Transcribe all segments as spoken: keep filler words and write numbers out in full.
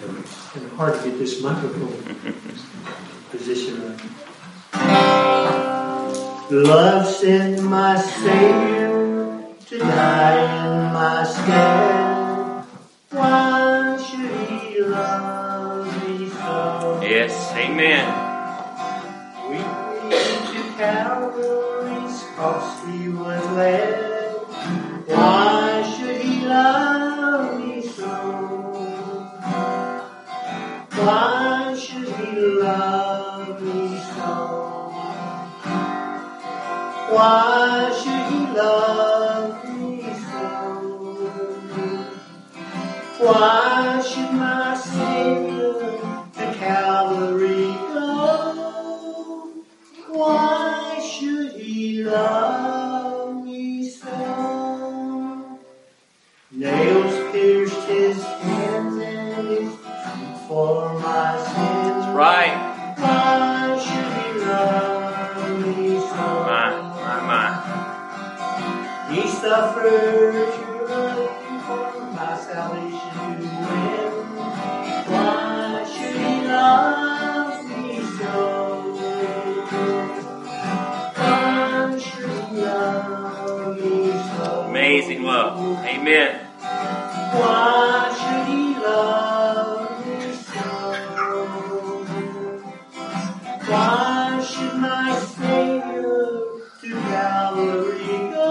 And hard to get this microphone position right. Love sent my Savior to die in my stead. Why should He love me so? Yes, amen. We reach to Calvary's cross He was led. Why should He love me so? Why should He love me so? Why should He love me so? Why should my Savior to Calvary go? Why should He love me so? Nails pierced His hands and His feet for my sins. That's right. Why should He love me so? My, my, my. He suffered humility for my salvation to win. Why should He love me so? Why should He love me so? Amazing love. Amen. Why should He love me so? Why should my Savior to Calvary go?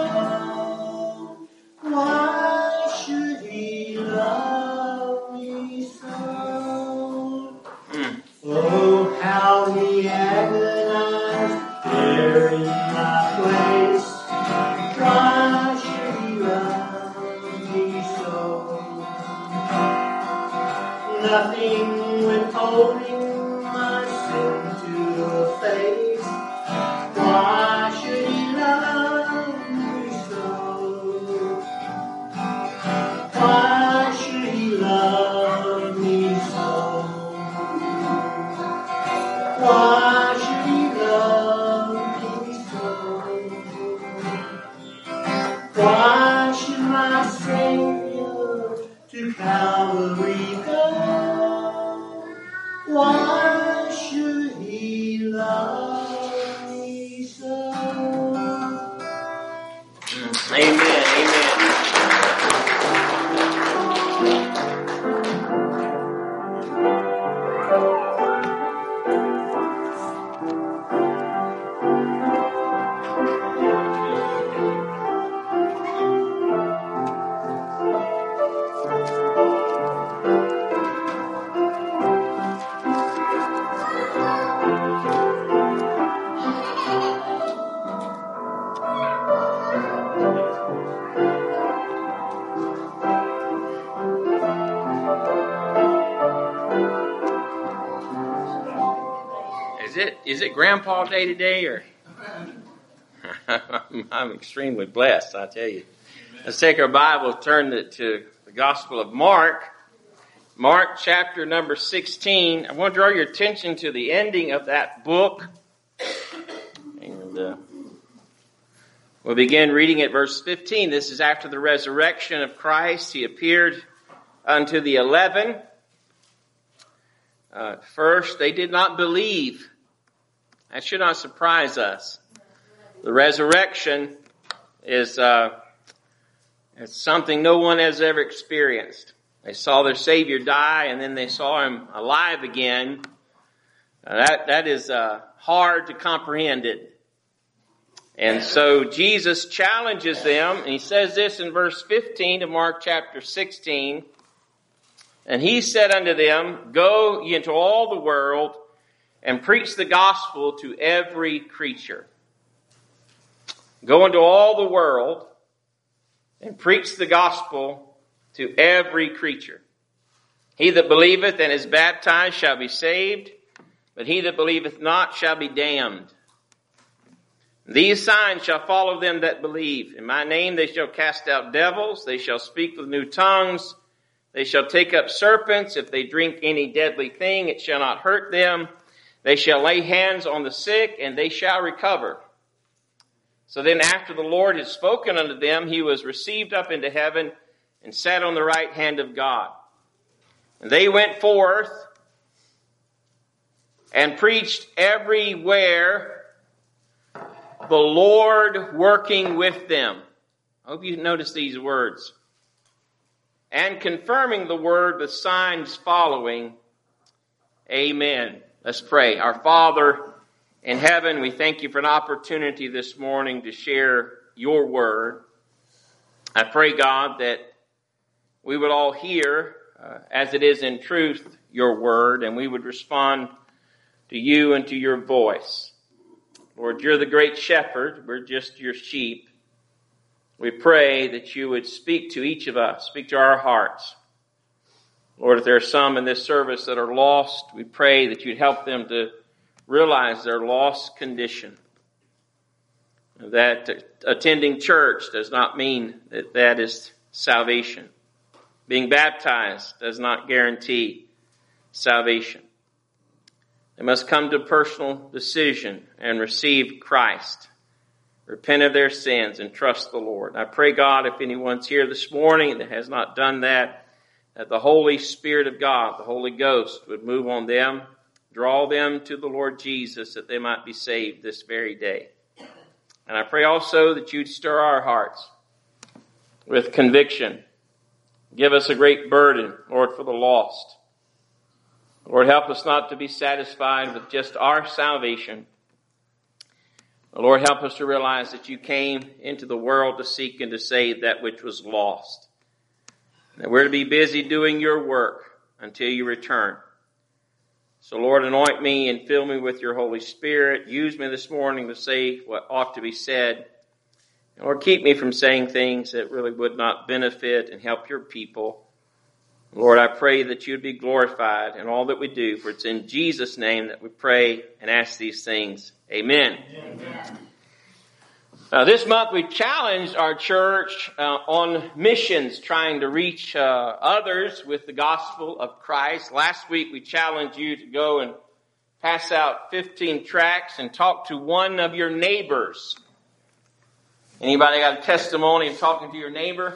Why should He love me so? Mm. Oh, how He agonized there in my place. Why should He love me so? Nothing withholding my sin to the face. Why should He love me so? Why should He love me so? Why should He love me so? Why should my Savior to Calvary go? Why should He love me so? Amen, amen. Is it is it Grandpa Day today, or I'm extremely blessed, I tell you. Let's take our Bible, turn it to the Gospel of Mark, Mark chapter number sixteen. I want to draw your attention to the ending of that book, and uh, we'll begin reading at verse fifteen. This is after the resurrection of Christ. He appeared unto the eleven. Uh, first, they did not believe. That should not surprise us. The resurrection is uh, it's something no one has ever experienced. They saw their Savior die, and then they saw Him alive again. Uh, that that is uh, hard to comprehend it. And so Jesus challenges them, and He says this in verse fifteen of Mark chapter sixteen. And He said unto them, Go ye into all the world, and preach the gospel to every creature. Go into all the world, and preach the gospel to every creature. He that believeth and is baptized shall be saved, but he that believeth not shall be damned. These signs shall follow them that believe. In my name they shall cast out devils, they shall speak with new tongues, they shall take up serpents. If they drink any deadly thing, it shall not hurt them. They shall lay hands on the sick, and they shall recover. So then after the Lord had spoken unto them, He was received up into heaven and sat on the right hand of God. And they went forth and preached everywhere, the Lord working with them. I hope you notice these words. And confirming the word with signs following. Amen. Let's pray. Our Father in heaven, we thank you for an opportunity this morning to share your word. I pray, God, that we would all hear, uh, as it is in truth, your word, and we would respond to you and to your voice. Lord, you're the great shepherd. We're just your sheep. We pray that you would speak to each of us, speak to our hearts. Lord, if there are some in this service that are lost, we pray that you'd help them to realize their lost condition. That attending church does not mean that that is salvation. Being baptized does not guarantee salvation. They must come to a personal decision and receive Christ. Repent of their sins and trust the Lord. I pray, God, if anyone's here this morning that has not done that, that the Holy Spirit of God, the Holy Ghost, would move on them, draw them to the Lord Jesus, that they might be saved this very day. And I pray also that you'd stir our hearts with conviction. Give us a great burden, Lord, for the lost. Lord, help us not to be satisfied with just our salvation. Lord, help us to realize that you came into the world to seek and to save that which was lost. That we're to be busy doing your work until you return. So, Lord, anoint me and fill me with your Holy Spirit. Use me this morning to say what ought to be said. Lord, keep me from saying things that really would not benefit and help your people. Lord, I pray that you'd be glorified in all that we do, for it's in Jesus' name that we pray and ask these things. Amen. Amen. Uh, this month we challenged our church uh, on missions, trying to reach uh, others with the gospel of Christ. Last week we challenged you to go and pass out fifteen tracts and talk to one of your neighbors. Anybody got a testimony of talking to your neighbor?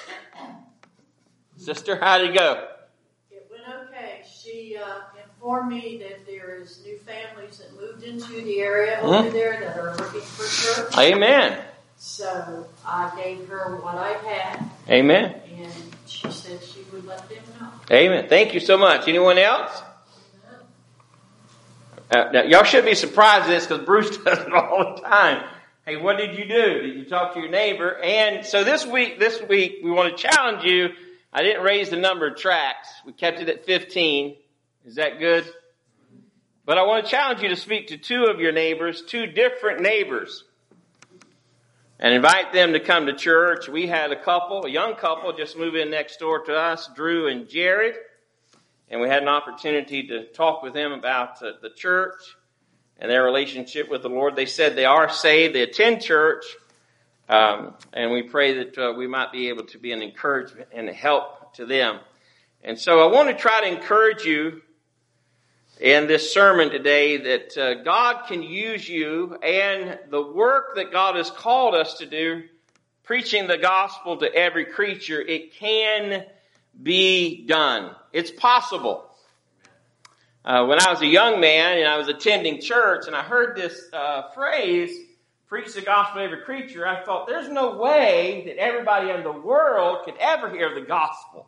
Sister, how'd it go? It went okay. She uh, informed me that there is new families that moved into the area mm-hmm. over there that are looking for church. Amen. So I gave her what I had. Amen. And she said she would let them know. Amen. Thank you so much. Anyone else? Uh, now, y'all should be surprised at this because Bruce does it all the time. Hey, what did you do? Did you talk to your neighbor? And so this week, this week, we want to challenge you. I didn't raise the number of tracts. We kept it at fifteen. Is that good? But I want to challenge you to speak to two of your neighbors, two different neighbors, and invite them to come to church. We had a couple, a young couple, just move in next door to us, Drew and Jared, and we had an opportunity to talk with them about uh, the church and their relationship with the Lord. They said they are saved, they attend church, um, and we pray that uh, we might be able to be an encouragement and a help to them. And so I want to try to encourage you in this sermon today that uh, God can use you and the work that God has called us to do, preaching the gospel to every creature, it can be done. It's possible. Uh, when I was a young man and I was attending church and I heard this uh, phrase, preach the gospel to every creature, I thought there's no way that everybody in the world could ever hear the gospel.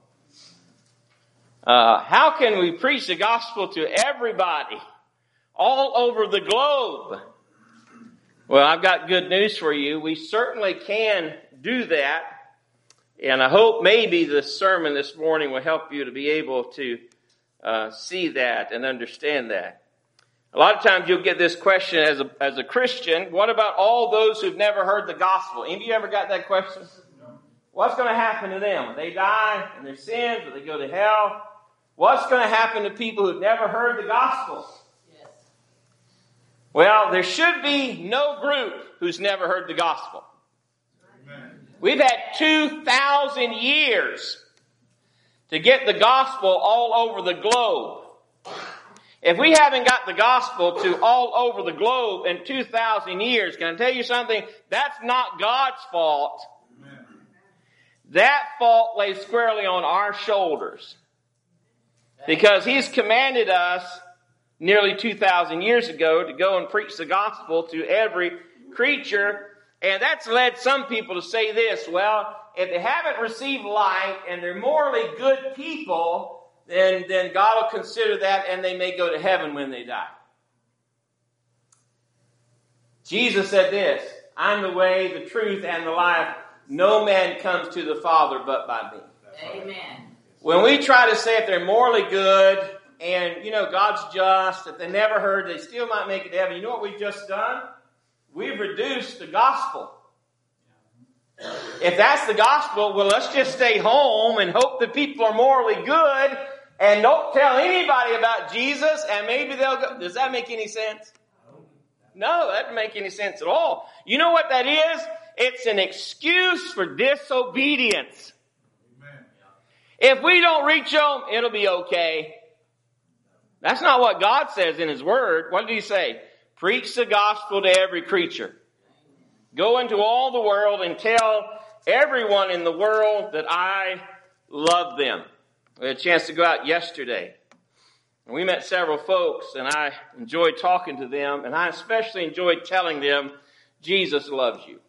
Uh, how can we preach the gospel to everybody all over the globe? Well, I've got good news for you. We certainly can do that. And I hope maybe this sermon this morning will help you to be able to uh, see that and understand that. A lot of times you'll get this question as a, as a Christian, what about all those who've never heard the gospel? Any of you ever got that question? What's going to happen to them? They die in their sins, or they go to hell? What's going to happen to people who've never heard the gospel? Yes. Well, there should be no group who's never heard the gospel. Amen. We've had two thousand years to get the gospel all over the globe. If we haven't got the gospel to all over the globe in two thousand years, can I tell you something? That's not God's fault. Amen. That fault lays squarely on our shoulders. Because He's commanded us nearly two thousand years ago to go and preach the gospel to every creature. And that's led some people to say this, well, if they haven't received light and they're morally good people, then, then God will consider that and they may go to heaven when they die. Jesus said this, I'm the way, the truth, and the life. No man comes to the Father but by me. Amen. When we try to say if they're morally good and, you know, God's just, if they never heard, they still might make it to heaven. You know what we've just done? We've reduced the gospel. If that's the gospel, well, let's just stay home and hope that people are morally good and don't tell anybody about Jesus and maybe they'll go. Does that make any sense? No, that doesn't make any sense at all. You know what that is? It's an excuse for disobedience. Amen. If we don't reach them, it'll be okay. That's not what God says in His Word. What did He say? Preach the gospel to every creature. Go into all the world and tell everyone in the world that I love them. We had a chance to go out yesterday. And we met several folks, and I enjoyed talking to them, and I especially enjoyed telling them, Jesus loves you.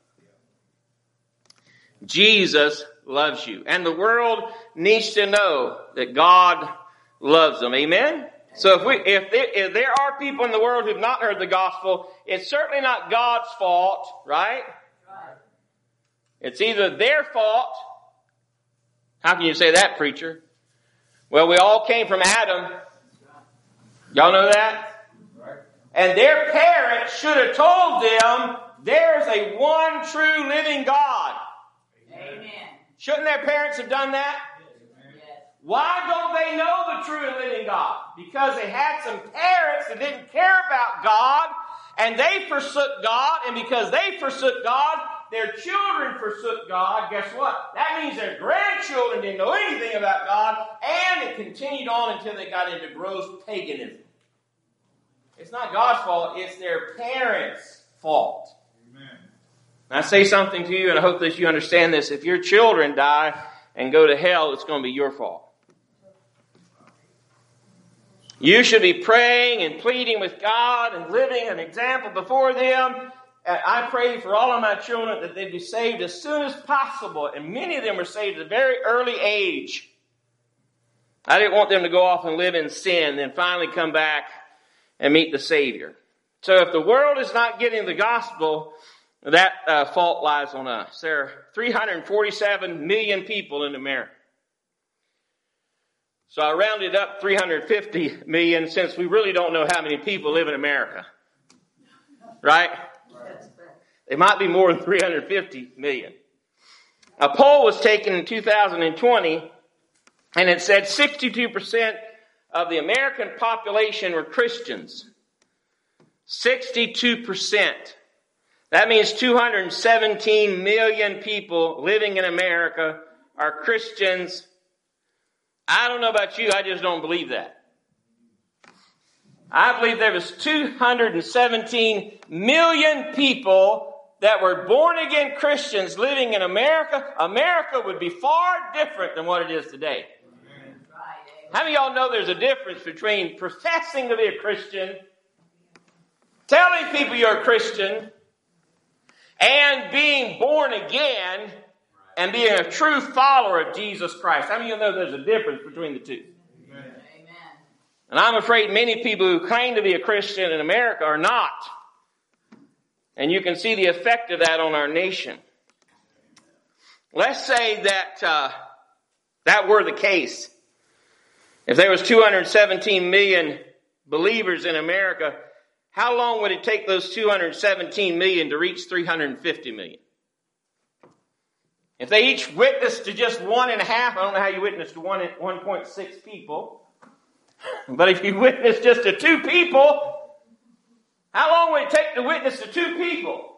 Jesus loves you. And the world needs to know that God loves them. Amen? So if we, if there, if there are people in the world who've not heard the gospel, it's certainly not God's fault, right? Right. It's either their fault. How can you say that, preacher? Well, we all came from Adam. Y'all know that? Right. And their parents should have told them there's a one true living God. Amen. Shouldn't their parents have done that? Why don't they know the true and living God? Because they had some parents that didn't care about God, and they forsook God, and because they forsook God, their children forsook God. Guess what? That means their grandchildren didn't know anything about God, and it continued on until they got into gross paganism. It's not God's fault, it's their parents' fault. Amen. And I say something to you, and I hope that you understand this. If your children die and go to hell, it's going to be your fault. You should be praying and pleading with God and living an example before them. I pray for all of my children that they'd be saved as soon as possible. And many of them were saved at a very early age. I didn't want them to go off and live in sin, then finally come back and meet the Savior. So if the world is not getting the gospel, that uh, fault lies on us. There are three hundred forty-seven million people in America. So I rounded up three hundred fifty million since we really don't know how many people live in America. Right? It might be more than three hundred fifty million. A poll was taken in two thousand twenty, and it said sixty-two percent of the American population were Christians. sixty-two percent. That means two hundred seventeen million people living in America are Christians. I don't know about you, I just don't believe that. I believe there was two hundred seventeen million people that were born-again Christians living in America. America would be far different than what it is today. Amen. How many of y'all know there's a difference between professing to be a Christian, telling people you're a Christian, and being born again and being a true follower of Jesus Christ? How many of you know there's a difference between the two? Amen. And I'm afraid many people who claim to be a Christian in America are not. And you can see the effect of that on our nation. Let's say that uh, that were the case. If there was two hundred seventeen million believers in America, how long would it take those two hundred seventeen million to reach three hundred fifty million? If they each witnessed to just one and a half, I don't know how you witness to one, one point six people. But if you witness just to two people, how long would it take to witness to two people?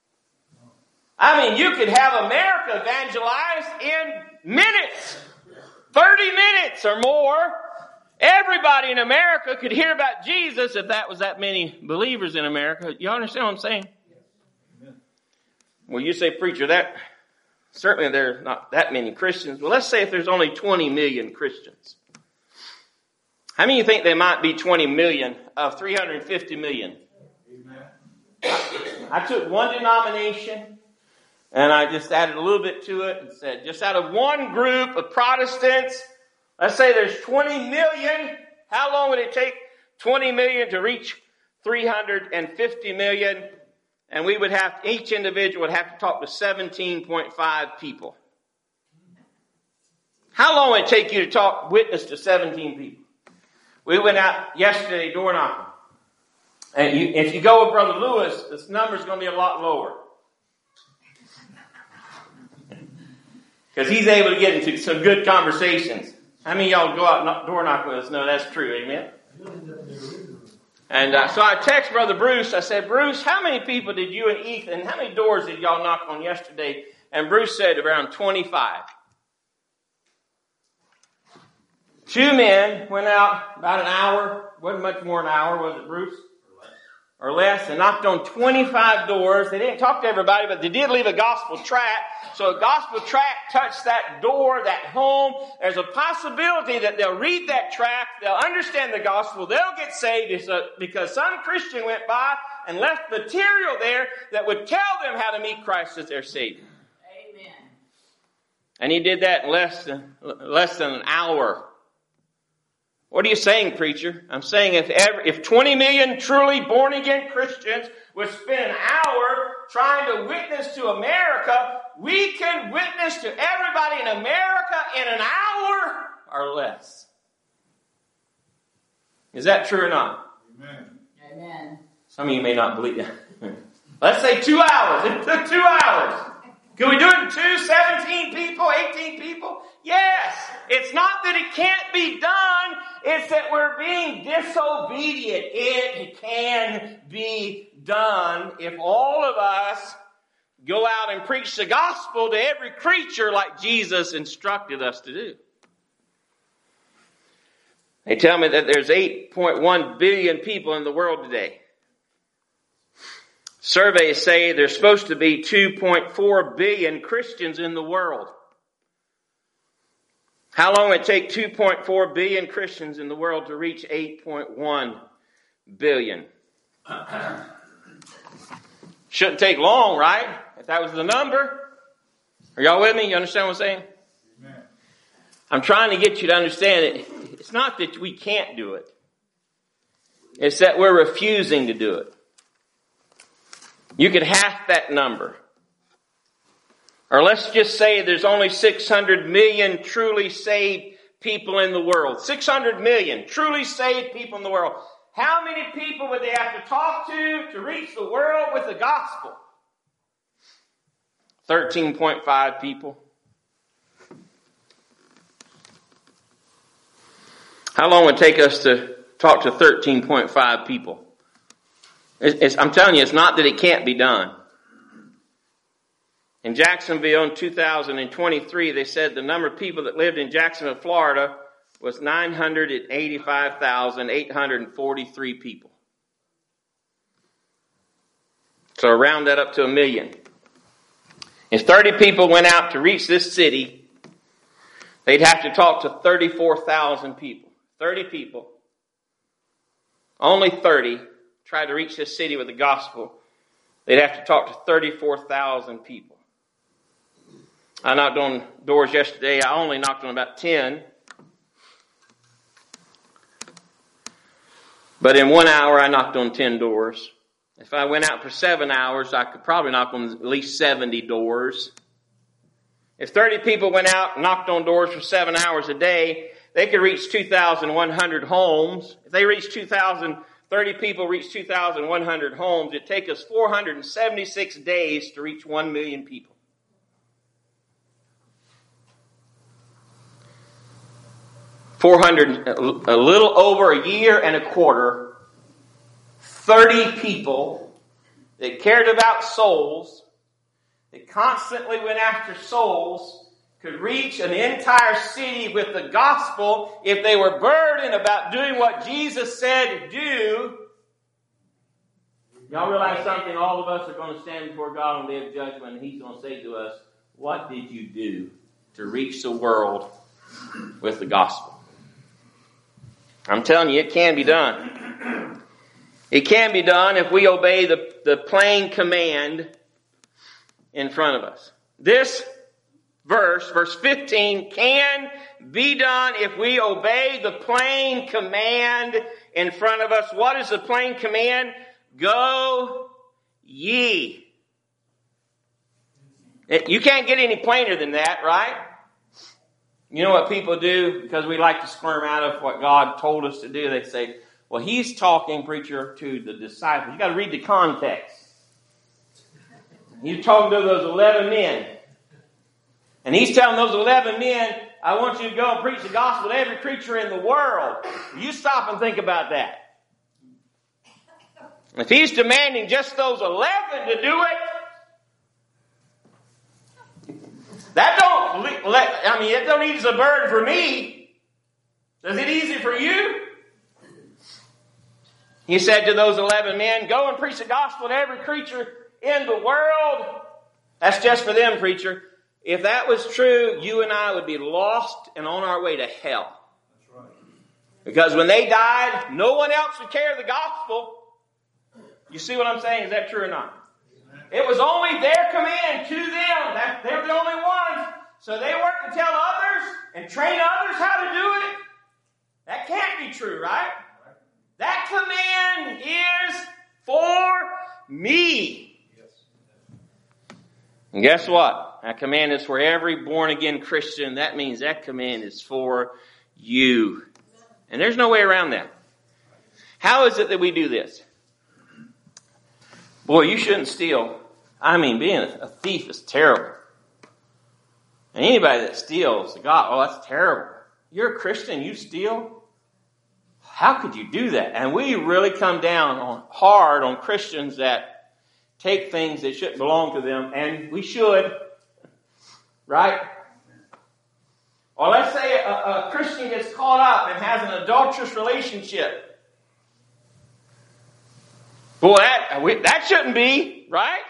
I mean, you could have America evangelized in minutes. thirty minutes or more. Everybody in America could hear about Jesus if that was that many believers in America. You understand what I'm saying? Well, you say, preacher, that certainly there's not that many Christians. Well, let's say if there's only twenty million Christians. How many of you think they might be twenty million of three hundred fifty million? Amen. I took one denomination and I just added a little bit to it and said, just out of one group of Protestants, let's say there's twenty million. How long would it take twenty million to reach three hundred fifty million? And we would have, each individual would have to talk to seventeen point five people. How long would it take you to talk, witness to seventeen people? We went out yesterday door knocking. And you, if you go with Brother Lewis, this number's going to be a lot lower. Because he's able to get into some good conversations. How many of y'all go out and door knock with us? No, that's true. Amen. And uh, so I text Brother Bruce. I said, Bruce, how many people did you and Ethan, how many doors did y'all knock on yesterday? And Bruce said around twenty-five. Two men went out about an hour. Wasn't much more than an hour, was it, Bruce? Or less. And knocked on twenty-five doors. They didn't talk to everybody, but they did leave a gospel tract. So a gospel tract touched that door, that home. There's a possibility that they'll read that tract, they'll understand the gospel, they'll get saved because some Christian went by and left material there that would tell them how to meet Christ as their Savior. Amen. And he did that in less than, less than an hour. What are you saying, preacher? I'm saying if ever, if twenty million truly born-again Christians would spend an hour trying to witness to America, we can witness to everybody in America in an hour or less. Is that true or not? Amen. Amen. Some of you may not believe that. Let's say two hours. It took two hours. Can we do it in two, seventeen people, eighteen people? Yes. It's not that it can't be done. It's that we're being disobedient. It can be done if all of us go out and preach the gospel to every creature like Jesus instructed us to do. They tell me that there's eight point one billion people in the world today. Surveys say there's supposed to be two point four billion Christians in the world. How long would it take two point four billion Christians in the world to reach eight point one billion? Shouldn't take long, right? If that was the number. Are y'all with me? You understand what I'm saying? Amen. I'm trying to get you to understand it. It's not that we can't do it. It's that we're refusing to do it. You could half that number. Or let's just say there's only six hundred million truly saved people in the world. six hundred million truly saved people in the world. How many people would they have to talk to to reach the world with the gospel? thirteen point five people. How long would it take us to talk to thirteen point five people? It's, it's, I'm telling you, it's not that it can't be done. In Jacksonville in two thousand twenty-three, they said the number of people that lived in Jacksonville, Florida was nine hundred eighty-five thousand eight hundred forty-three people. So round that up to a million. If thirty people went out to reach this city, they'd have to talk to thirty-four thousand people. thirty people. Only thirty tried to reach this city with the gospel. They'd have to talk to thirty-four thousand people. I knocked on doors yesterday. I only knocked on about ten. But in one hour, I knocked on ten doors. If I went out for seven hours, I could probably knock on at least seventy doors. If thirty people went out and knocked on doors for seven hours a day, they could reach two thousand one hundred homes. If they reached two thousand, thirty people reach two thousand one hundred homes, it'd take us four hundred seventy-six days to reach one million people. four hundred, a little over a year and a quarter, thirty people that cared about souls, that constantly went after souls, could reach an entire city with the gospel if they were burdened about doing what Jesus said to do. Y'all realize something? All of us are going to stand before God on the day of judgment, and He's going to say to us, what did you do to reach the world with the gospel? I'm telling you, it can be done. It can be done if we obey the, the plain command in front of us. This verse, verse fifteen, can be done if we obey the plain command in front of us. What is the plain command? Go ye. It, you can't get any plainer than that, right? You know what people do? Because we like to squirm out of what God told us to do. They say, well, he's talking, preacher, to the disciples. You got to read the context. He's talking to those eleven men. And he's telling those eleven men, I want you to go and preach the gospel to every creature in the world. You stop and think about that. If he's demanding just those eleven to do it, that don't, let, I mean, it don't ease a burden for me. Does it ease it for you? He said to those eleven men, go and preach the gospel to every creature in the world. That's just for them, preacher. If that was true, you and I would be lost and on our way to hell. That's right. Because when they died, no one else would carry the gospel. You see what I'm saying? Is that true or not? It was only their command to them. That they're the only ones. So they weren't to tell others and train others how to do it. That can't be true, right? That command is for me. And guess what? That command is for every born-again Christian. That means that command is for you. And there's no way around that. How is it that we do this? Boy, you shouldn't steal. I mean, being a thief is terrible. And anybody that steals, God, oh, that's terrible. You're a Christian, you steal? How could you do that? And we really come down on hard on Christians that take things that shouldn't belong to them, and we should, right? Or let's say a, a Christian gets caught up and has an adulterous relationship. Boy, that, that shouldn't be, right?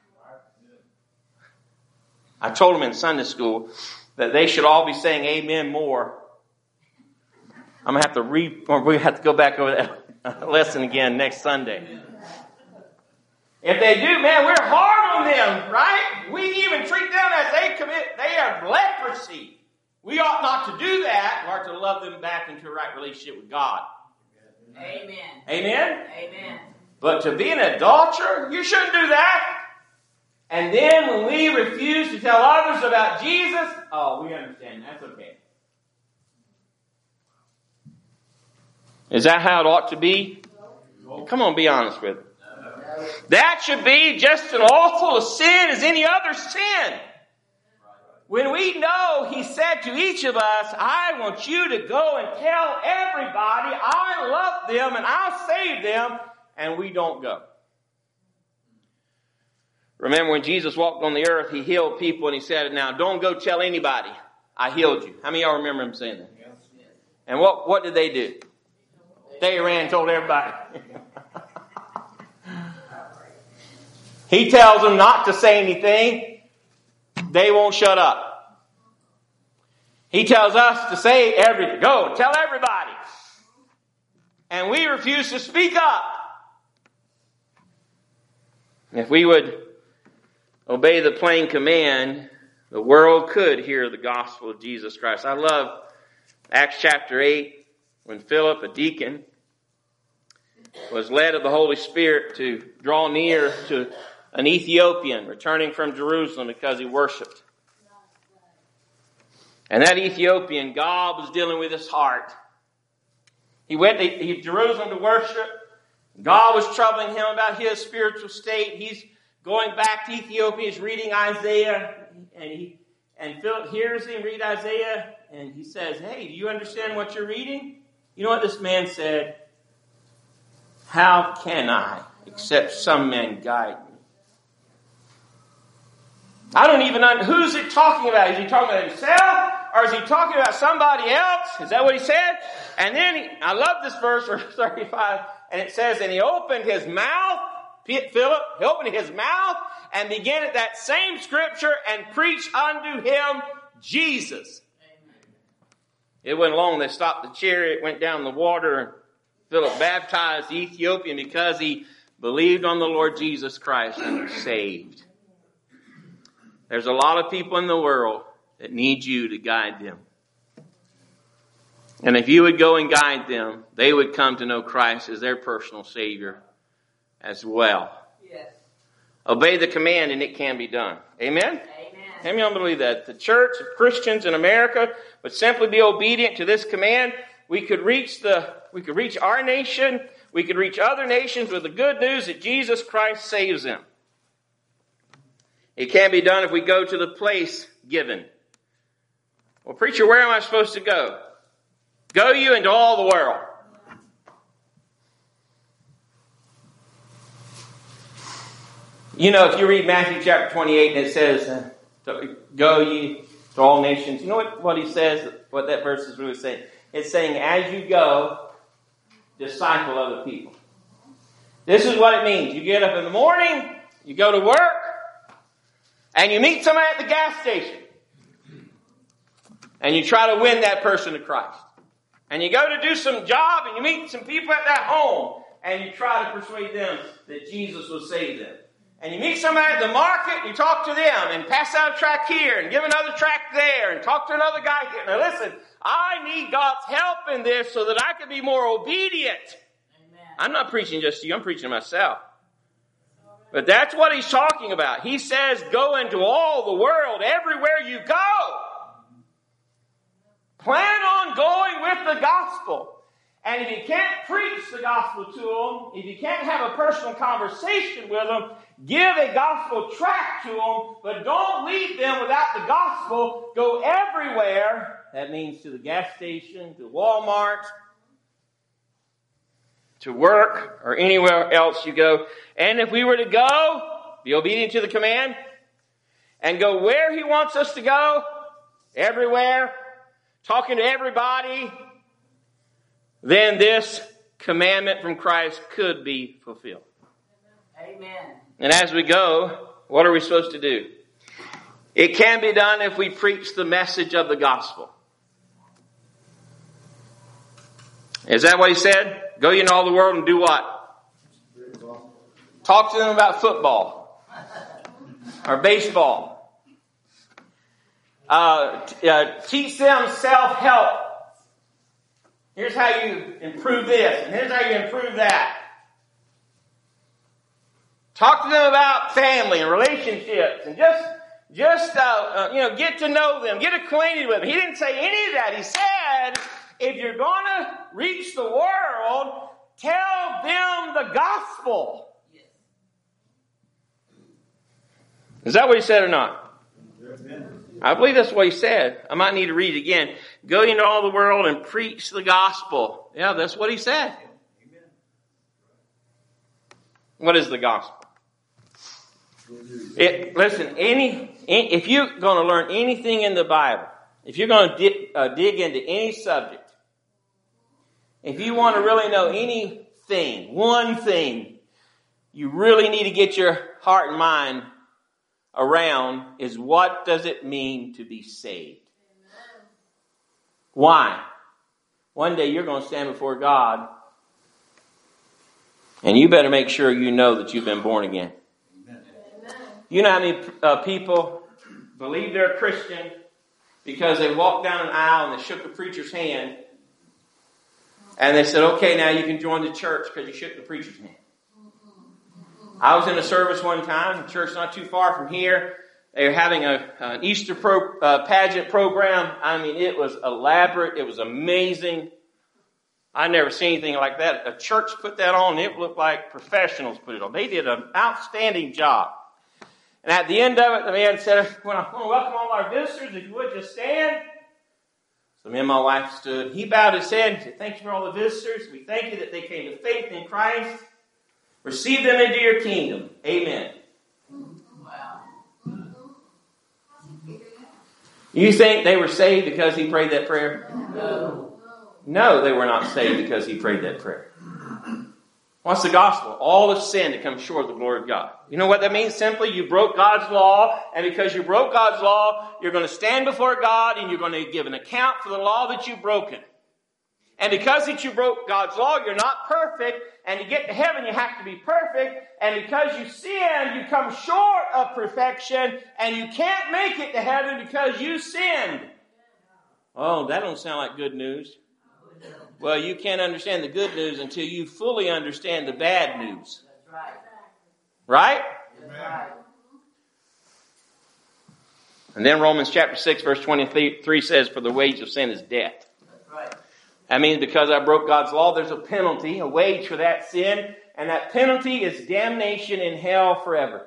I told them in Sunday school that they should all be saying amen more. I'm going to have to re, or we have to go back over that lesson again next Sunday. If they do, man, we're hard on them, right? We even treat them as they commit, they have leprosy. We ought not to do that. We ought to love them back into a right relationship with God. Amen. Amen? Amen. But to be an adulterer, you shouldn't do that. And then when we refuse to tell others about Jesus, oh, we understand. That's okay. Is that how it ought to be? Come on, be honest with it. That should be just as awful a sin as any other sin. When we know He said to each of us, I want you to go and tell everybody I love them and I'll save them, and we don't go. Remember when Jesus walked on the earth, He healed people and He said, now don't go tell anybody I healed you. How many of y'all remember Him saying that? And what, what did they do? They ran and told everybody. He tells them not to say anything. They won't shut up. He tells us to say everything. Go, tell everybody. And we refuse to speak up. If we would obey the plain command, the world could hear the gospel of Jesus Christ. I love Acts chapter eight, when Philip, a deacon, was led of the Holy Spirit to draw near to an Ethiopian returning from Jerusalem because he worshiped. And that Ethiopian, God was dealing with his heart. He went to Jerusalem to worship. God was troubling him about his spiritual state. He's going back to Ethiopia. He's reading Isaiah. And he and Philip hears him read Isaiah. And he says, hey, do you understand what you're reading? You know what this man said? How can I, except some men guide me? I don't even know. Who's it talking about? Is he talking about himself? Or is he talking about somebody else? Is that what he said? And then, he, I love this verse, verse thirty-five. And it says, and he opened his mouth, Philip, he opened his mouth and began at that same scripture and preached unto him Jesus. It wasn't long. They stopped the chariot, went down the water, and Philip baptized the Ethiopian because he believed on the Lord Jesus Christ and was saved. There's a lot of people in the world that need you to guide them. And if you would go and guide them, they would come to know Christ as their personal Savior as well. Yes. Obey the command and it can be done. Amen? Amen. How many of you believe that? The church of Christians in America would simply be obedient to this command. We could reach the, we could reach our nation. We could reach other nations with the good news that Jesus Christ saves them. It can be done if we go to the place given. Well, preacher, where am I supposed to go? Go you into all the world. You know, if you read Matthew chapter twenty-eight and it says, uh, go ye to all nations. You know what, what he says, what that verse is really saying? It's saying, as you go, disciple other people. This is what it means. You get up in the morning, you go to work, and you meet somebody at the gas station. And you try to win that person to Christ. And you go to do some job and you meet some people at that home. And you try to persuade them that Jesus will save them. And you meet somebody at the market and you talk to them and pass out a tract here and give another tract there and talk to another guy here. Now listen, I need God's help in this so that I can be more obedient. Amen. I'm not preaching just to you, I'm preaching to myself. But that's what he's talking about. He says, go into all the world, everywhere you go. Plan on going with the gospel. And if you can't preach the gospel to them, if you can't have a personal conversation with them, give a gospel tract to them, but don't leave them without the gospel. Go everywhere. That means to the gas station, to Walmart, to work, or anywhere else you go. And if we were to go, be obedient to the command, and go where he wants us to go, everywhere, talking to everybody, then this commandment from Christ could be fulfilled. Amen. And as we go, what are we supposed to do? It can be done if we preach the message of the gospel. Is that what he said? Go ye into all the world and do what? Talk to them about football or baseball. Uh, t- uh, teach them self-help. Here's how you improve this, and here's how you improve that. Talk to them about family and relationships, and just, just uh, uh, you know, get to know them, get acquainted with them. He didn't say any of that. He said, if you're going to reach the world, tell them the gospel. Yes. Is that what he said or not? Amen. I believe that's what he said. I might need to read it again. Go into all the world and preach the gospel. Yeah, that's what he said. Amen. What is the gospel? It, listen, any if you're going to learn anything in the Bible, if you're going to dig, uh, dig into any subject, if you want to really know anything, one thing, you really need to get your heart and mind around is, what does it mean to be saved? Amen. Why? One day you're going to stand before God, and you better make sure you know that you've been born again. Amen. You know how many uh, people believe they're a Christian because they walked down an aisle and they shook the preacher's hand, and they said, okay, now you can join the church because you shook the preacher's hand. I was in a service one time, a church not too far from here. They were having a, an Easter pro, uh, pageant program. I mean, it was elaborate. It was amazing. I never seen anything like that. A church put that on, and it looked like professionals put it on. They did an outstanding job. And at the end of it, the man said, well, I want to welcome all our visitors. If you would just stand. So me and my wife stood. He bowed his head and said, thank you for all the visitors. We thank you that they came to faith in Christ. Receive them into your kingdom. Amen. Wow. You think they were saved because he prayed that prayer? No. No, they were not saved because he prayed that prayer. What's the gospel? All of sin to come short of the glory of God. You know what that means? Simply, you broke God's law, and because you broke God's law, you're going to stand before God, and you're going to give an account for the law that you've broken. And because that you broke God's law, you're not perfect, and to get to heaven, you have to be perfect, and because you sinned, you come short of perfection, and you can't make it to heaven because you sinned. Oh, that don't sound like good news. Well, you can't understand the good news until you fully understand the bad news. That's right. Right? That's right. And then Romans chapter six, verse twenty-three says, for the wage of sin is death. That's right. That means because I broke God's law, there's a penalty, a wage for that sin, and that penalty is damnation in hell forever.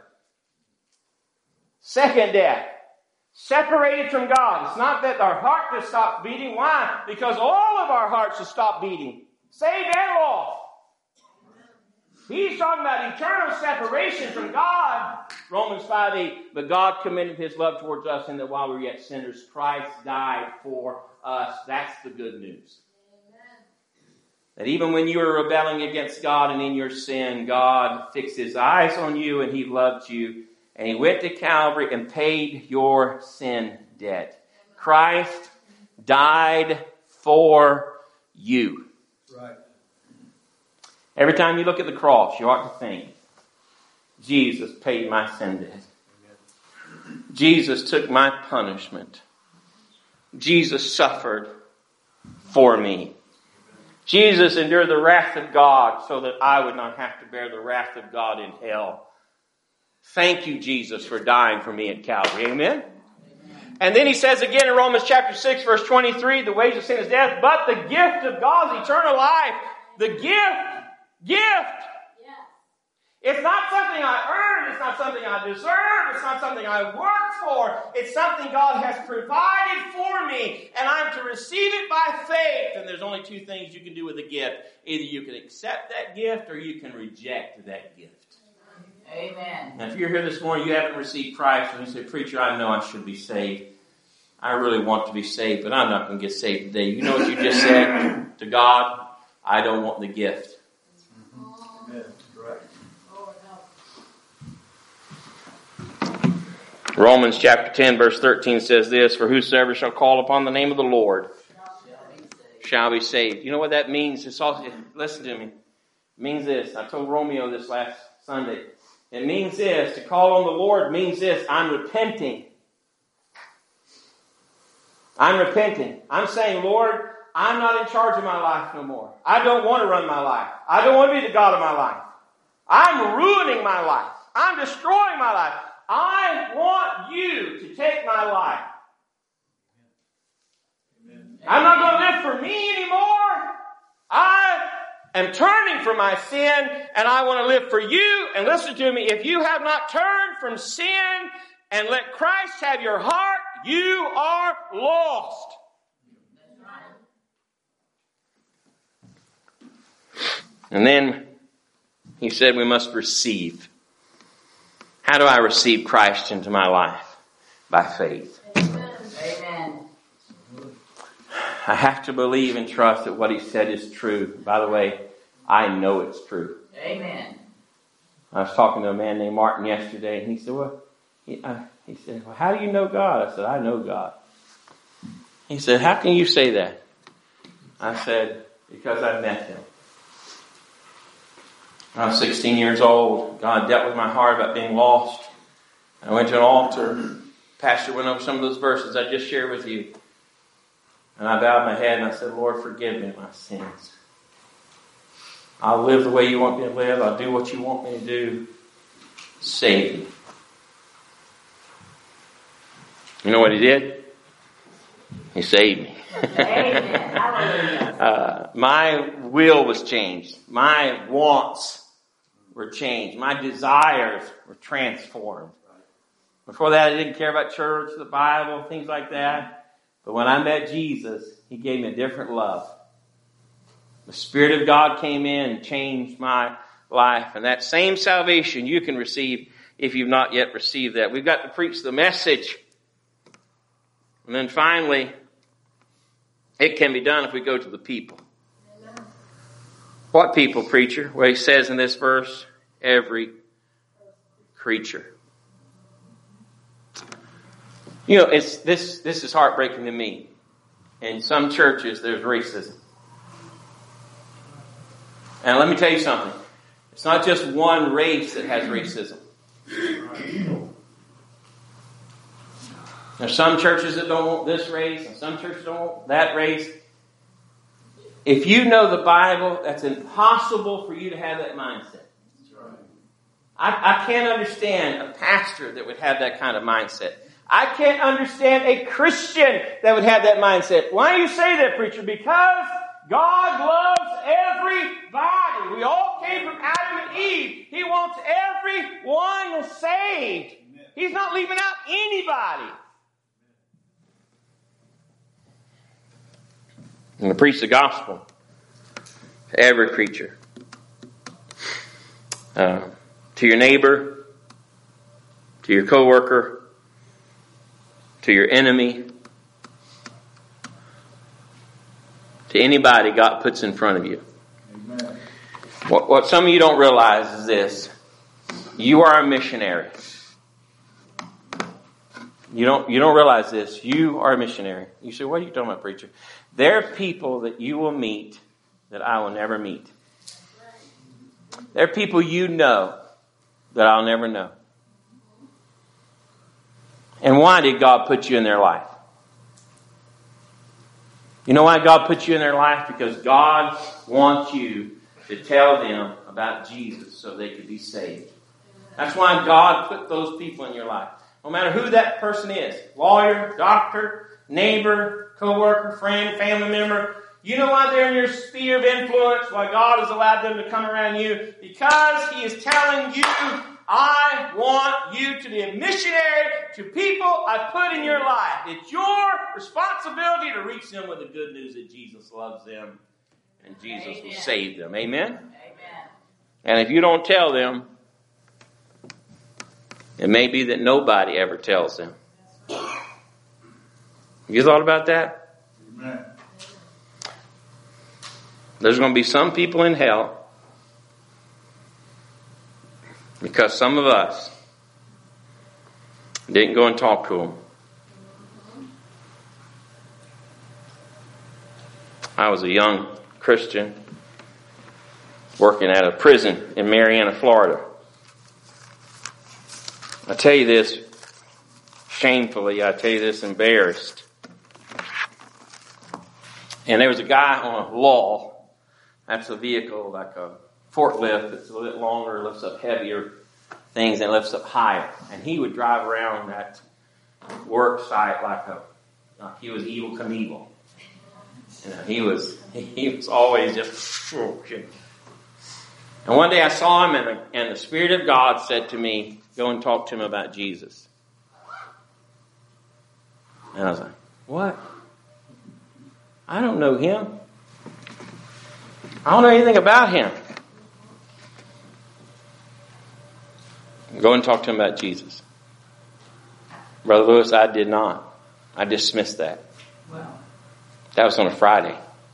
Second death. Separated from God. It's not that our heart just stops beating. Why? Because all of our hearts have stopped beating. Saved and lost. He's talking about eternal separation from God. Romans five eight. But God commended His love towards us in that while we were yet sinners, Christ died for us. That's the good news. That even when you were rebelling against God and in your sin, God fixed His eyes on you and He loved you. And He went to Calvary and paid your sin debt. Christ died for you. Right. Every time you look at the cross, you ought to think, Jesus paid my sin debt. Amen. Jesus took my punishment. Jesus suffered for me. Jesus endured the wrath of God so that I would not have to bear the wrath of God in hell. Thank you, Jesus, for dying for me at Calvary. Amen? Amen? And then he says again in Romans chapter six, verse twenty-three, the wage of sin is death, but the gift of God's eternal life, the gift, gift. Yeah. It's not something I earned. It's not something I deserve. It's not something I worked for. It's something God has provided for me, and I'm to receive it by faith. And there's only two things you can do with a gift. Either you can accept that gift or you can reject that gift. Amen. Now, if you're here this morning, you haven't received Christ, and you say, preacher, I know I should be saved. I really want to be saved, but I'm not going to get saved today. You know what you just said to God? I don't want the gift. Amen. Right. Romans chapter ten, verse thirteen says this, for whosoever shall call upon the name of the Lord shall be saved. You know what that means? It's also, listen to me. It means this. I told Romeo this last Sunday. It means this. To call on the Lord means this. I'm repenting. I'm repenting. I'm saying, Lord, I'm not in charge of my life no more. I don't want to run my life. I don't want to be the God of my life. I'm ruining my life. I'm destroying my life. I want you to take my life. Amen. I'm not going to live for me anymore. I am turning from my sin, and I want to live for you. And listen to me, if you have not turned from sin and let Christ have your heart, you are lost. And then he said we must receive. How do I receive Christ into my life? By faith. Amen. I have to believe and trust that what he said is true. By the way, I know it's true. Amen. I was talking to a man named Martin yesterday, and he said, well, he, uh, he said, well, how do you know God? I said, I know God. He said, how can you say that? I said, because I met him. When I was sixteen years old, God dealt with my heart about being lost. I went to an altar. Pastor went over some of those verses I just shared with you. And I bowed my head and I said, Lord, forgive me my sins. I'll live the way you want me to live. I'll do what you want me to do. Save me. You know what he did? He saved me. Amen. uh, my will was changed. My wants were changed. My desires were transformed. Before that, I didn't care about church, the Bible, things like that. But when I met Jesus, he gave me a different love. The Spirit of God came in and changed my life. And that same salvation you can receive if you've not yet received that. We've got to preach the message. And then finally, it can be done if we go to the people. What people, preacher? Well, he says in this verse, every creature. You know, it's this this is heartbreaking to me. In some churches, there's racism. And let me tell you something. It's not just one race that has racism. There's some churches that don't want this race, and some churches don't want that race. If you know the Bible, that's impossible for you to have that mindset. I, I can't understand a pastor that would have that kind of mindset. I can't understand a Christian that would have that mindset. Why do you say that, preacher? Because God loves everybody. We all came from Adam and Eve. He wants everyone saved. He's not leaving out anybody. And to preach the gospel to every creature. Uh, to your neighbor, to your coworker, to your enemy, to anybody God puts in front of you. Amen. What, what some of you don't realize is this. You are a missionary. You don't, you don't realize this. You are a missionary. You say, what are you talking about, preacher? There are people that you will meet that I will never meet. There are people you know that I'll never know. And why did God put you in their life? You know why God put you in their life? Because God wants you to tell them about Jesus so they could be saved. That's why God put those people in your life. No matter who that person is, lawyer, doctor, neighbor, co-worker, friend, family member, you know why they're in your sphere of influence, why God has allowed them to come around you? Because He is telling you, I want you to be a missionary to people I put in your life. It's your responsibility to reach them with the good news that Jesus loves them and Jesus Amen. Will save them. Amen? Amen. And if you don't tell them, it may be that nobody ever tells them. You thought about that? Amen. There's going to be some people in hell because some of us didn't go and talk to them. I was a young Christian working at a prison in Marianna, Florida. I tell you this shamefully, I tell you this embarrassed. And there was a guy on a law. That's a vehicle like a forklift that's a little bit longer, lifts up heavier things and lifts up higher. And he would drive around that work site like a, like he was Evel Knievel. You know, he was he was always just. And one day I saw him, and the, and the Spirit of God said to me, "Go and talk to him about Jesus." And I was like, "What? I don't know him. I don't know anything about him." Go and talk to him about Jesus. Brother Lewis, I did not. I dismissed that. Wow. That was on a Friday.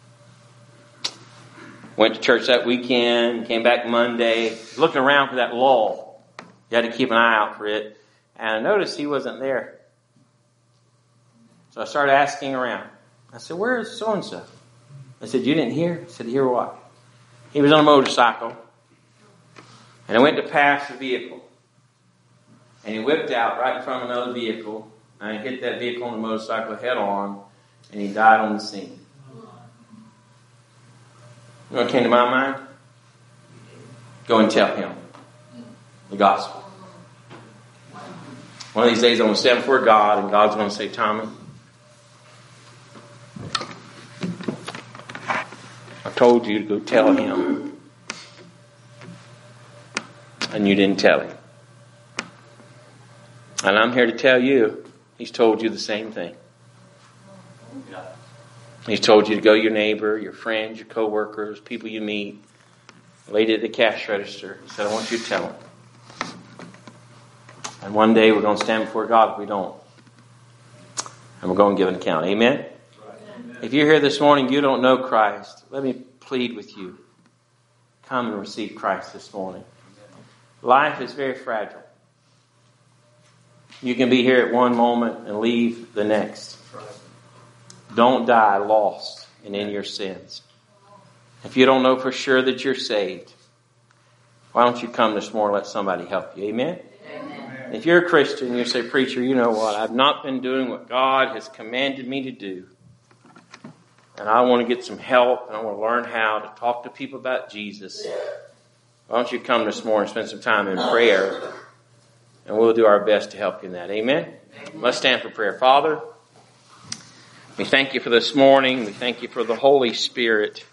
Went to church that weekend, came back Monday, looking around for that lull. You had to keep an eye out for it. And I noticed he wasn't there. So I started asking around. I said, "Where is so-and-so?" I said, "You didn't hear?" I said, "Hear what?" He was on a motorcycle. And I went to pass the vehicle. And he whipped out right in front of another vehicle. And he hit that vehicle on the motorcycle head on. And he died on the scene. You know what came to my mind? Go and tell him the gospel. One of these days I'm going to stand before God, and God's going to say, "Tommy, I told you to go tell him, and you didn't tell him." And I'm here to tell you, He's told you the same thing. He's told you to go to your neighbor, your friends, your co-workers, people you meet, lady at the cash register. He said, "I want you to tell them." And one day we're going to stand before God if we don't. And we're going to give an account. Amen? Right. If you're here this morning, you don't know Christ, let me plead with you. come and receive Christ this morning. Life is very fragile. You can be here at one moment and leave the next. Don't die lost and in your sins. If you don't know for sure that you're saved, why don't you come this morning and let somebody help you? Amen? Amen. If you're a Christian, you say, preacher, you know what? I've not been doing what God has commanded me to do. And I want to get some help, and I want to learn how to talk to people about Jesus. Why don't you come this morning and spend some time in prayer, and we'll do our best to help you in that. Amen? Amen. Let's stand for prayer. Father, we thank you for this morning. We thank you for the Holy Spirit.